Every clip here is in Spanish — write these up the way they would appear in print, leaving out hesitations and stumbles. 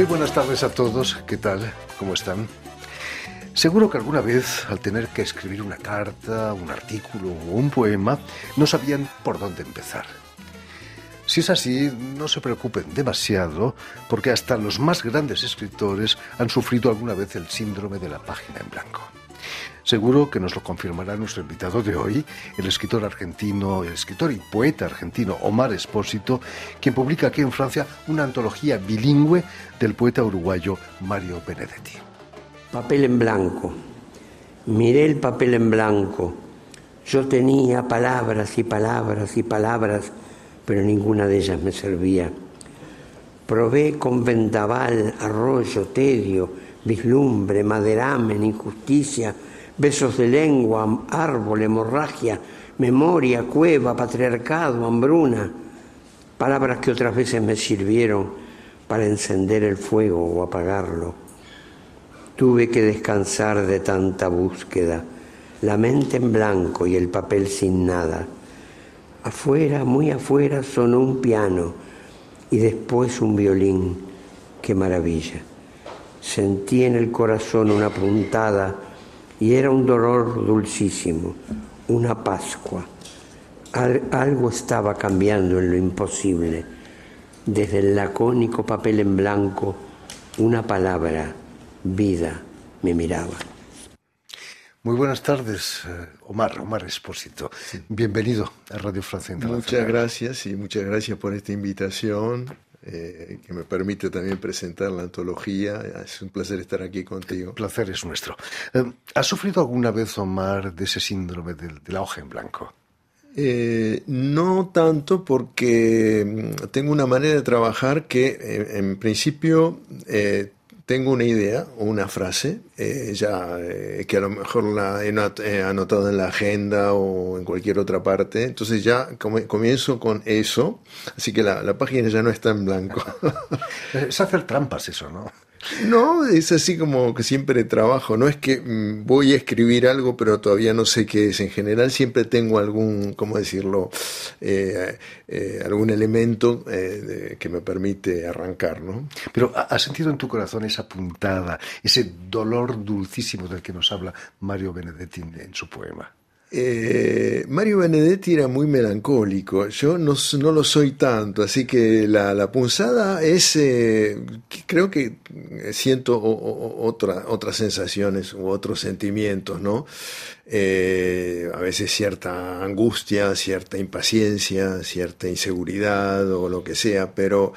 buenas tardes a todos. ¿Qué tal? ¿Cómo están? Seguro que alguna vez, al tener que escribir una carta, un artículo o un poema, no sabían por dónde empezar. Si es así, no se preocupen demasiado, porque hasta los más grandes escritores han sufrido alguna vez el síndrome de la página en blanco. Seguro que nos lo confirmará nuestro invitado de hoy, el escritor y poeta argentino Omar Espósito, quien publica aquí en Francia una antología bilingüe del poeta uruguayo Mario Benedetti. Papel en blanco. Miré el papel en blanco. Yo tenía palabras y palabras y palabras, pero ninguna de ellas me servía. Probé con vendaval, arroyo, tedio, vislumbre, maderamen, injusticia, besos de lengua, árbol, hemorragia, memoria, cueva, patriarcado, hambruna. Palabras que otras veces me sirvieron para encender el fuego o apagarlo. Tuve que descansar de tanta búsqueda, la mente en blanco y el papel sin nada. Afuera, muy afuera, sonó un piano y después un violín. ¡Qué maravilla! Sentí en el corazón una puntada y era un dolor dulcísimo, una Pascua. Algo estaba cambiando en lo imposible. Desde el lacónico papel en blanco, una palabra, vida, me miraba. Muy buenas tardes, Omar Espósito. Sí. Bienvenido a Radio Francia Internacional. Muchas gracias por esta invitación que me permite también presentar la antología. Es un placer estar aquí contigo. El placer es nuestro. ¿Has sufrido alguna vez, Omar, de ese síndrome de la hoja en blanco? No tanto, porque tengo una manera de trabajar que en principio tengo una idea o una frase que a lo mejor la he anotado en la agenda o en cualquier otra parte, entonces ya comienzo con eso, así que la página ya no está en blanco. Es hacer trampas eso, ¿no? No, es así como que siempre trabajo, no es que voy a escribir algo pero todavía no sé qué es. En general siempre tengo algún, ¿cómo decirlo? Algún elemento que me permite arrancar, ¿no? Pero ¿has sentido en tu corazón esa puntada, ese dolor dulcísimo del que nos habla Mario Benedetti en su poema? Mario Benedetti era muy melancólico, yo no lo soy tanto, así que la punzada es, creo que siento otras sensaciones u otros sentimientos, ¿no? A veces cierta angustia, cierta impaciencia, cierta inseguridad o lo que sea, pero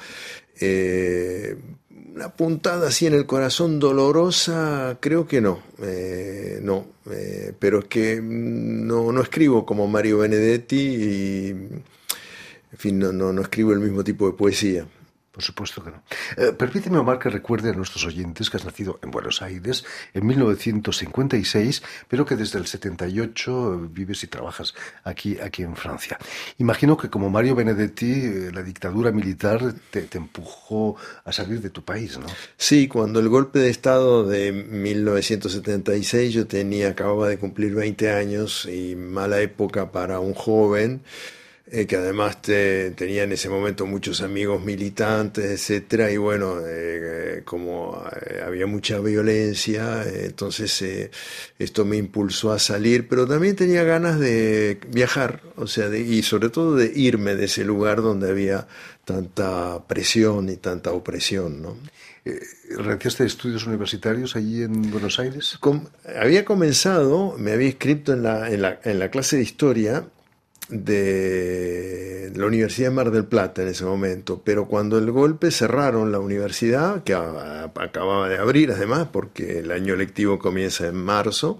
una puntada así en el corazón dolorosa, creo que no, pero es que no escribo como Mario Benedetti y, en fin, no escribo el mismo tipo de poesía. Por supuesto que no. Permíteme, Omar, que recuerde a nuestros oyentes que has nacido en Buenos Aires en 1956, pero que desde el 78 vives y trabajas aquí en Francia. Imagino que como Mario Benedetti, la dictadura militar te empujó a salir de tu país, ¿no? Sí, cuando el golpe de Estado de 1976 yo acababa de cumplir 20 años y mala época para un joven. Que además tenía en ese momento muchos amigos militantes, etcétera, y bueno, como había mucha violencia, entonces esto me impulsó a salir, pero también tenía ganas de viajar, o sea, y sobre todo de irme de ese lugar donde había tanta presión y tanta opresión, ¿no? ¿Realizaste estudios universitarios allí en Buenos Aires? Había comenzado, me había inscrito en la clase de historia de la Universidad de Mar del Plata en ese momento, pero cuando el golpe cerraron la universidad, que acababa de abrir además, porque el año lectivo comienza en marzo,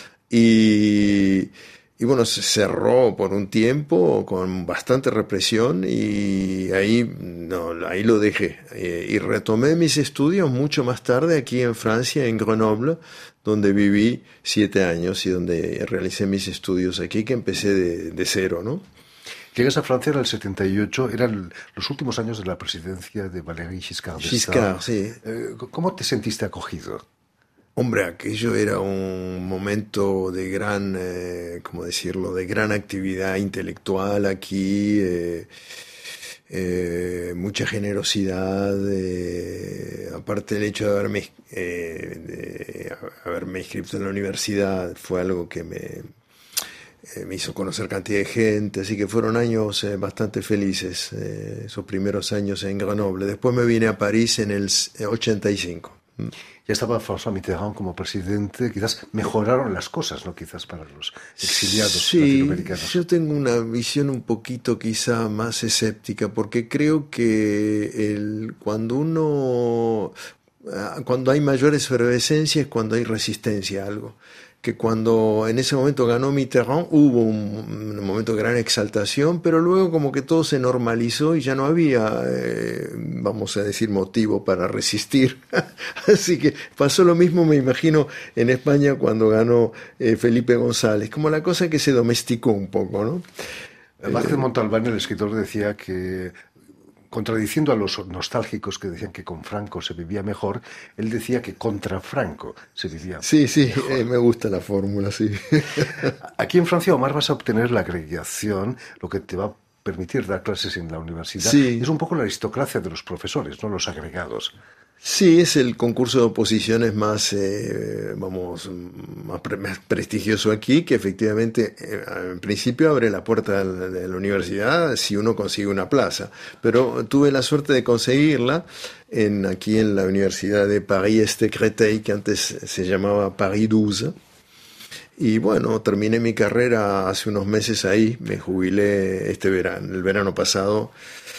y bueno, se cerró por un tiempo con bastante represión y ahí lo dejé. Y retomé mis estudios mucho más tarde aquí en Francia, en Grenoble, donde viví 7 años y donde realicé mis estudios aquí, que empecé de cero, ¿no? Llegas a Francia en el 78, eran los últimos años de la presidencia de Valéry Giscard d'Estaing. Giscard, sí. ¿Cómo te sentiste acogido? Hombre, aquello era un momento de gran, ¿cómo decirlo?, de gran actividad intelectual aquí. mucha generosidad, aparte del hecho de haberme inscrito en la universidad, fue algo que me hizo conocer cantidad de gente, así que fueron años bastante felices, esos primeros años en Grenoble. Después me vine a París en el 85. Ya estaba François Mitterrand como presidente, quizás mejoraron las cosas, ¿no? Quizás para los exiliados latinoamericanos. Yo tengo una visión un poquito quizá más escéptica, porque creo que cuando hay mayor efervescencia es cuando hay resistencia a algo. Que cuando en ese momento ganó Mitterrand hubo un momento de gran exaltación, pero luego como que todo se normalizó y ya no había, vamos a decir, motivo para resistir. Así que pasó lo mismo, me imagino, en España cuando ganó Felipe González, como la cosa que se domesticó un poco, ¿no? Vázquez Montalbán, el escritor, decía que, contradiciendo a los nostálgicos que decían que con Franco se vivía mejor, él decía que contra Franco se vivía mejor. Me gusta la fórmula, sí. Aquí en Francia, Omar, vas a obtener la acreditación, lo que te va a permitir dar clases en la universidad. Sí. Es un poco la aristocracia de los profesores, no los agregados. Sí, es el concurso de oposiciones más prestigioso aquí, que efectivamente en principio abre la puerta de la universidad si uno consigue una plaza. Pero tuve la suerte de conseguirla aquí en la Universidad de Paris-Est-Créteil, que antes se llamaba Paris 12. Y bueno, terminé mi carrera hace unos meses ahí, me jubilé el verano pasado,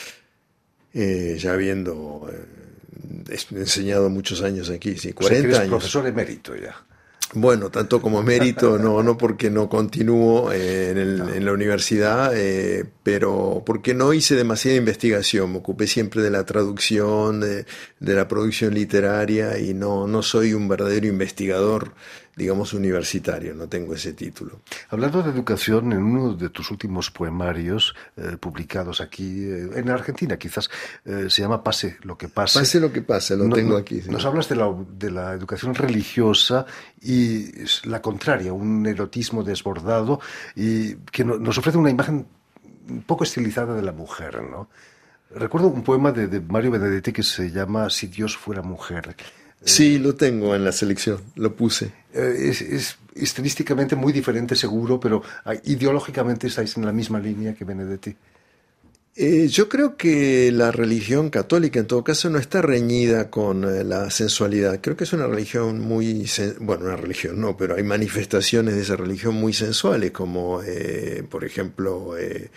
ya habiendo enseñado muchos años aquí, sí, 40 o sea, que eres años. Profesor emérito ya. Bueno, tanto como mérito, no porque no continúo en la universidad, pero porque no hice demasiada investigación, me ocupé siempre de la traducción, de la producción literaria y no soy un verdadero investigador, digamos, universitario, no tengo ese título. Hablando de educación, en uno de tus últimos poemarios publicados aquí, en Argentina quizás, se llama Pase lo que pase. Pase lo que pase, tengo aquí. Sí. Nos hablas de la educación religiosa y la contraria, un erotismo desbordado y que nos ofrece una imagen un poco estilizada de la mujer, ¿no? Recuerdo un poema de Mario Benedetti que se llama Si Dios fuera mujer. Sí, lo tengo en la selección, lo puse. Es estilísticamente muy diferente seguro, pero ideológicamente estáis en la misma línea que Benedetti. Yo creo que la religión católica en todo caso no está reñida con la sensualidad. Creo que es una religión una religión no, pero hay manifestaciones de esa religión muy sensuales, como por ejemplo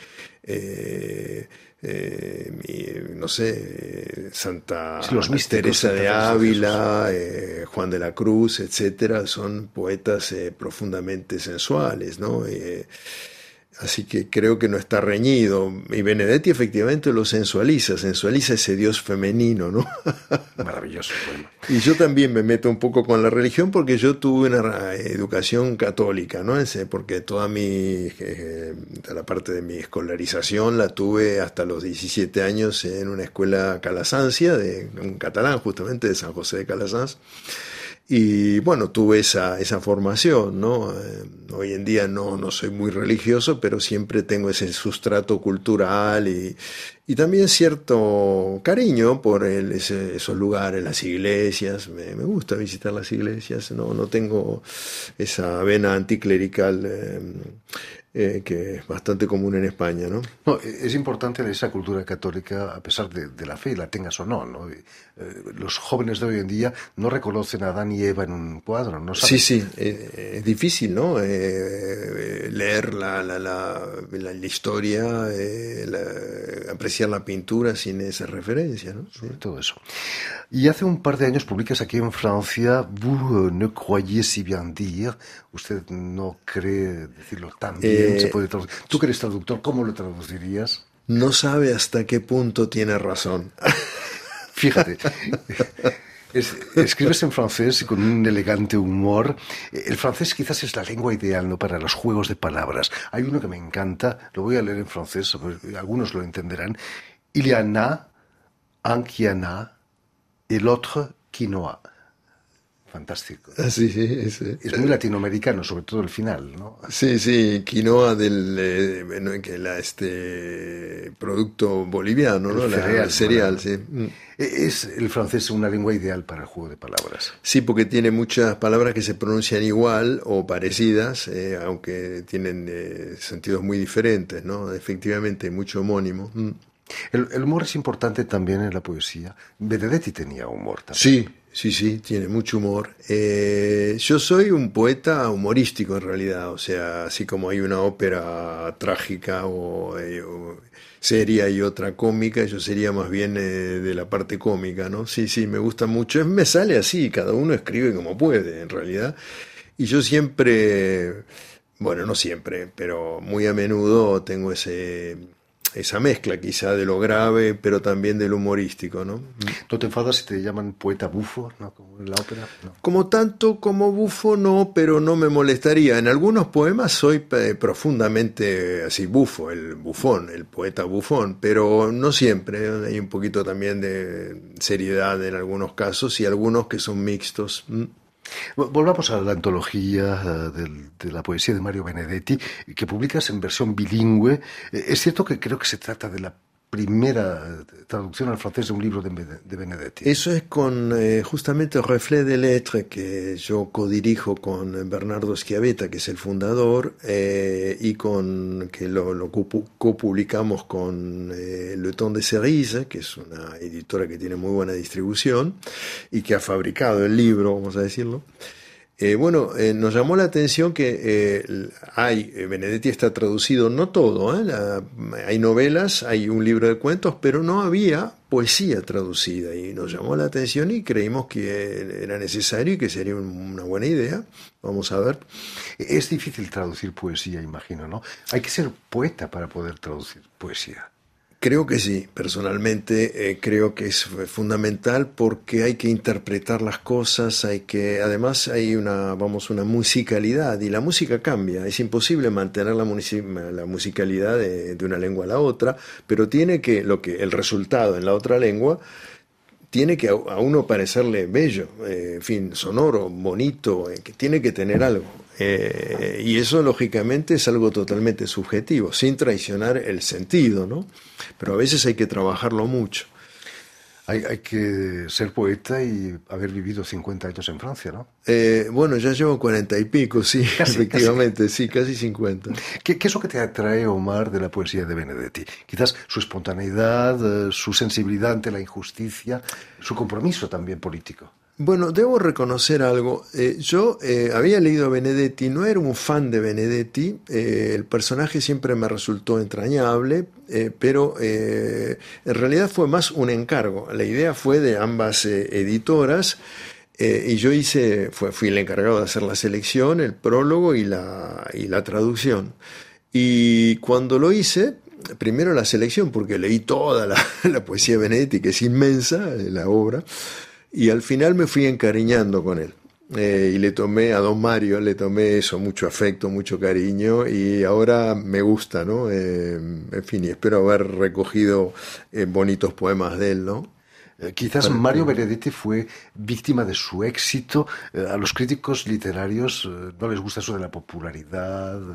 no sé, Santa Teresa de Ávila, Juan de la Cruz, etcétera, son poetas profundamente sensuales, ¿no? Así que creo que no está reñido. Y Benedetti efectivamente lo sensualiza ese Dios femenino, ¿no? Maravilloso. Bueno. Y yo también me meto un poco con la religión porque yo tuve una educación católica, ¿no? Porque toda la parte de mi escolarización la tuve hasta los 17 años en una escuela calasancia, un catalán justamente, de San José de Calasanz. Y bueno, tuve esa formación, ¿no? Hoy en día no soy muy religioso, pero siempre tengo ese sustrato cultural y también cierto cariño por esos lugares, las iglesias. Me gusta visitar las iglesias, no tengo esa vena anticlerical que es bastante común en España, ¿no? No, es importante esa cultura católica, a pesar de la fe, la tengas o no, ¿no? Los jóvenes de hoy en día no reconocen a Adán y Eva en un cuadro, ¿no? ¿Sabes? Sí, es difícil, ¿no? Leer la historia, apreciar la pintura sin esa referencia, ¿no? Sí. Todo eso. Y hace un par de años publicas aquí en Francia, Vous ne croyez si bien dire, usted no cree decirlo tan bien, se puede traducir. Tú que eres traductor, ¿cómo lo traducirías? No sabe hasta qué punto tiene razón. Fíjate, escribes en francés y con un elegante humor. El francés quizás es la lengua ideal, ¿no?, para los juegos de palabras. Hay uno que me encanta, lo voy a leer en francés, algunos lo entenderán. Il y en a un qui en a et l'autre qui no a. fantástico. Sí, sí, es muy latinoamericano, sobre todo el final, ¿no? Sí, sí, quinoa producto boliviano, ¿no? El cereal, bueno, sí. es el francés una lengua ideal para el juego de palabras. Sí, porque tiene muchas palabras que se pronuncian igual o parecidas, aunque tienen sentidos muy diferentes, ¿no? Efectivamente, mucho homónimo. El humor es importante también en la poesía. Benedetti tenía humor también. Sí, sí, sí, tiene mucho humor. Yo soy un poeta humorístico en realidad, o sea, así como hay una ópera trágica o seria y otra cómica, yo sería más bien de la parte cómica, ¿no? Sí, sí, me gusta mucho. Me sale así, cada uno escribe como puede, en realidad. Y yo siempre, bueno, no siempre, pero muy a menudo tengo esa mezcla quizá de lo grave, pero también de lo humorístico, ¿no? ¿No te enfadas si te llaman poeta bufo, ¿no? Como en la ópera? No. Como tanto como bufo no, pero no me molestaría. En algunos poemas soy profundamente así bufo, el bufón, el poeta bufón, pero no siempre. Hay un poquito también de seriedad en algunos casos y algunos que son mixtos. Volvamos a la antología de la poesía de Mario Benedetti, que publicas en versión bilingüe. Es cierto que creo que se trata de la primera traducción al francés de un libro de Benedetti. Eso es con justamente Reflet des Lettres, que yo codirijo con Bernardo Schiavetta, que es el fundador, y que lo copublicamos con Le Temps de Cerise, que es una editora que tiene muy buena distribución y que ha fabricado el libro, vamos a decirlo. Nos llamó la atención que Benedetti está traducido, no todo, hay novelas, hay un libro de cuentos, pero no había poesía traducida y nos llamó la atención y creímos que era necesario y que sería una buena idea. Vamos a ver. Es difícil traducir poesía, imagino, ¿no? Hay que ser poeta para poder traducir poesía. Creo que sí, personalmente creo que es fundamental porque hay que interpretar las cosas, además hay una musicalidad y la música cambia, es imposible mantener la musicalidad de una lengua a la otra, pero el resultado en la otra lengua tiene que a uno parecerle bello, en fin, sonoro, bonito, que tiene que tener algo. Y eso lógicamente es algo totalmente subjetivo, sin traicionar el sentido, ¿no? Pero a veces hay que trabajarlo mucho. Hay que ser poeta y haber vivido 50 años en Francia, ¿no? Ya llevo 40 y pico, sí, efectivamente, sí, casi 50. ¿Qué es lo que te atrae, Omar, de la poesía de Benedetti? Quizás su espontaneidad, su sensibilidad ante la injusticia, su compromiso también político. Bueno, debo reconocer algo. Yo había leído a Benedetti, no era un fan de Benedetti, el personaje siempre me resultó entrañable, pero en realidad fue más un encargo. La idea fue de ambas editoras y yo fui el encargado de hacer la selección, el prólogo y la traducción. Y cuando lo hice, primero la selección, porque leí toda la poesía de Benedetti, que es inmensa, la obra. Y al final me fui encariñando con él. Y le tomé a don Mario, eso, mucho afecto, mucho cariño, y ahora me gusta, ¿no? En fin, y espero haber recogido bonitos poemas de él, ¿no? Quizás Mario Benedetti fue víctima de su éxito. A los críticos literarios no les gusta eso de la popularidad.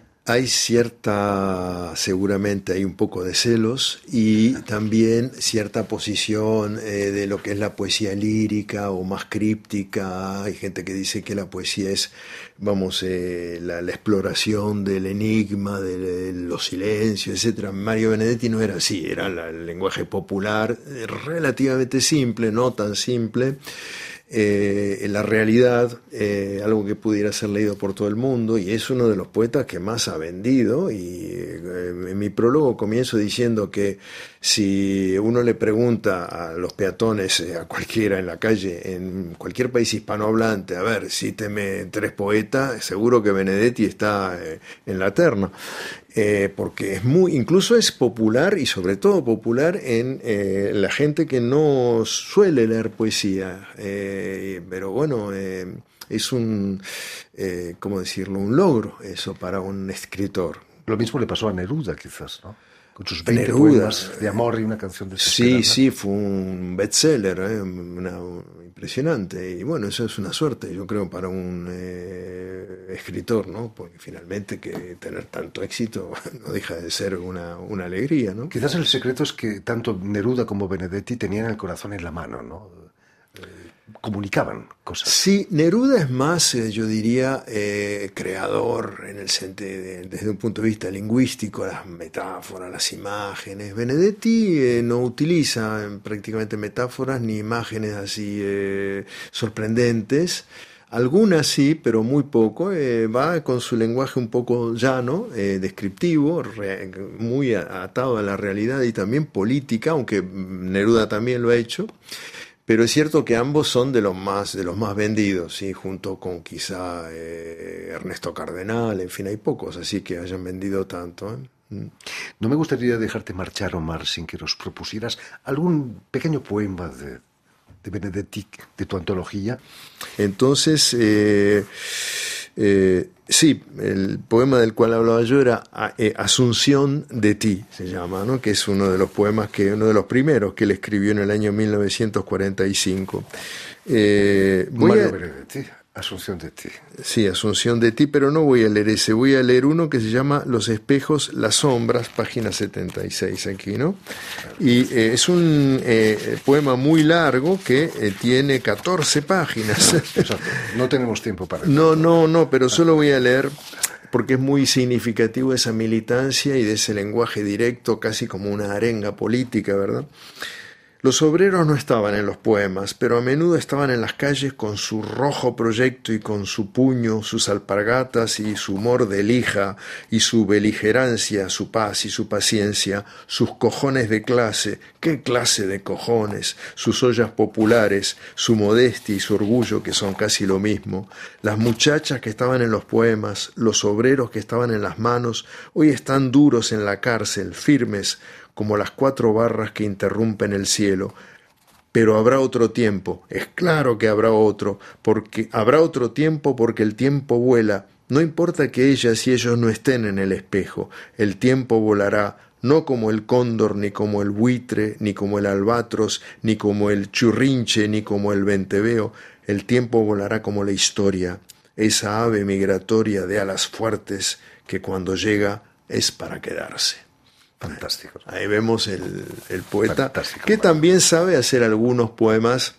Seguramente hay un poco de celos y también cierta posición de lo que es la poesía lírica o más críptica. Hay gente que dice que la poesía es, la exploración del enigma, de los silencios, etc. Mario Benedetti no era así, era el lenguaje popular, relativamente simple, no tan simple. La realidad, algo que pudiera ser leído por todo el mundo, y es uno de los poetas que más ha vendido. Y en mi prólogo comienzo diciendo que si uno le pregunta a los peatones, a cualquiera en la calle, en cualquier país hispanohablante, a ver, cíteme 3 poetas, seguro que Benedetti está en la terna. Porque incluso es popular y sobre todo popular en la gente que no suele leer poesía, pero bueno, es ¿cómo decirlo? Un logro eso para un escritor. Lo mismo le pasó a Neruda, quizás, ¿no? con sus 20 Neruda, poemas de amor y una canción desesperada. Sí, fue un bestseller, impresionante. Y bueno, eso es una suerte, yo creo, para un escritor, ¿no? Porque finalmente que tener tanto éxito no deja de ser una alegría, ¿no? Quizás el secreto es que tanto Neruda como Benedetti tenían el corazón en la mano, ¿no? Comunicaban cosas. Sí, Neruda es más, yo diría, creador en el sentido desde un punto de vista lingüístico, las metáforas, las imágenes. Benedetti no utiliza prácticamente metáforas ni imágenes así sorprendentes. Algunas sí, pero muy poco. Va con su lenguaje un poco llano, descriptivo, muy atado a la realidad y también política, aunque Neruda también lo ha hecho. Pero es cierto que ambos son de los más vendidos, ¿sí? Junto con quizá Ernesto Cardenal, en fin, hay pocos así que hayan vendido tanto, ¿eh? No me gustaría dejarte marchar, Omar, sin que nos propusieras algún pequeño poema de Benedetti, de tu antología. Entonces, sí, el poema del cual hablaba yo era Asunción de ti, se llama, ¿no? Que es uno de los poemas uno de los primeros que él escribió en el año 1945. Mario Benedetti, Asunción de ti. Sí, Asunción de ti, pero no voy a leer ese, voy a leer uno que se llama Los espejos, las sombras, página 76 aquí, ¿no? Y es un poema muy largo que tiene 14 páginas. Exacto. No tenemos tiempo para... No, pero solo voy a leer porque es muy significativo esa militancia y de ese lenguaje directo, casi como una arenga política, ¿verdad? Los obreros no estaban en los poemas, pero a menudo estaban en las calles con su rojo proyecto y con su puño, sus alpargatas y su humor de lija y su beligerancia, su paz y su paciencia, sus cojones de clase, ¿qué clase de cojones? Sus ollas populares, su modestia y su orgullo que son casi lo mismo. Las muchachas que estaban en los poemas, los obreros que estaban en las manos, hoy están duros en la cárcel, firmes, como las 4 barras que interrumpen el cielo. Pero habrá otro tiempo, es claro que habrá otro, porque habrá otro tiempo porque el tiempo vuela. No importa que ellas y ellos no estén en el espejo, el tiempo volará, no como el cóndor, ni como el buitre, ni como el albatros, ni como el churrinche, ni como el venteveo. El tiempo volará como la historia, esa ave migratoria de alas fuertes que cuando llega es para quedarse. Fantástico. Ahí vemos el poeta Fantástico, que también sabe hacer algunos poemas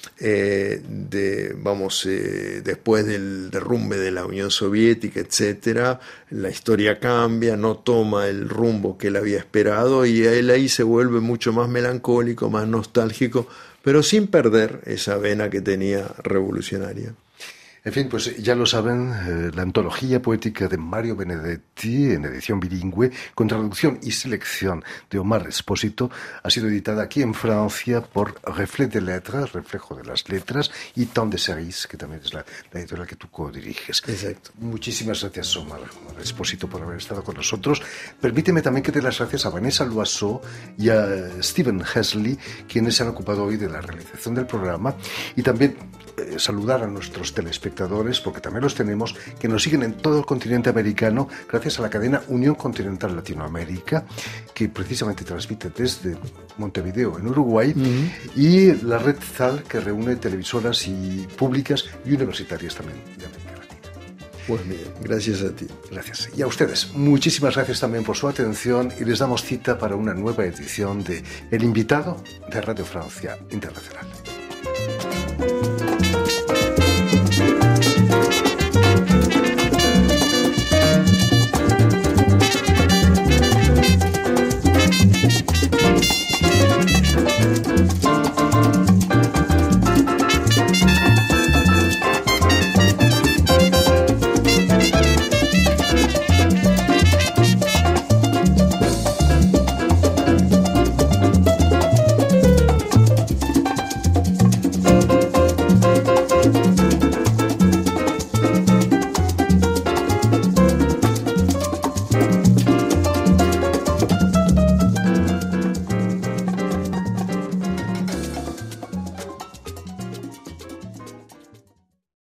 después del derrumbe de la Unión Soviética, etcétera. La historia cambia, no toma el rumbo que él había esperado y él ahí se vuelve mucho más melancólico, más nostálgico, pero sin perder esa vena que tenía revolucionaria. En fin, pues ya lo saben, la antología poética de Mario Benedetti, en edición bilingüe, con traducción y selección de Omar Espósito, ha sido editada aquí en Francia por Reflet de Lettres, Reflejo de las Letras, y Temps de Cerise, que también es la editorial que tú co-diriges. Exacto. Muchísimas gracias, Omar Espósito, por haber estado con nosotros. Permíteme también que dé las gracias a Vanessa Loiseau y a Stephen Hesley, quienes se han ocupado hoy de la realización del programa, y también saludar a nuestros telespectadores, porque también los tenemos, que nos siguen en todo el continente americano, gracias a la cadena Unión Continental Latinoamérica, que precisamente transmite desde Montevideo, en Uruguay, y la red ZAL, que reúne televisoras y públicas y universitarias también de América Latina. Pues bien, gracias a ti. Gracias. Y a ustedes, muchísimas gracias también por su atención y les damos cita para una nueva edición de El Invitado de Radio Francia Internacional.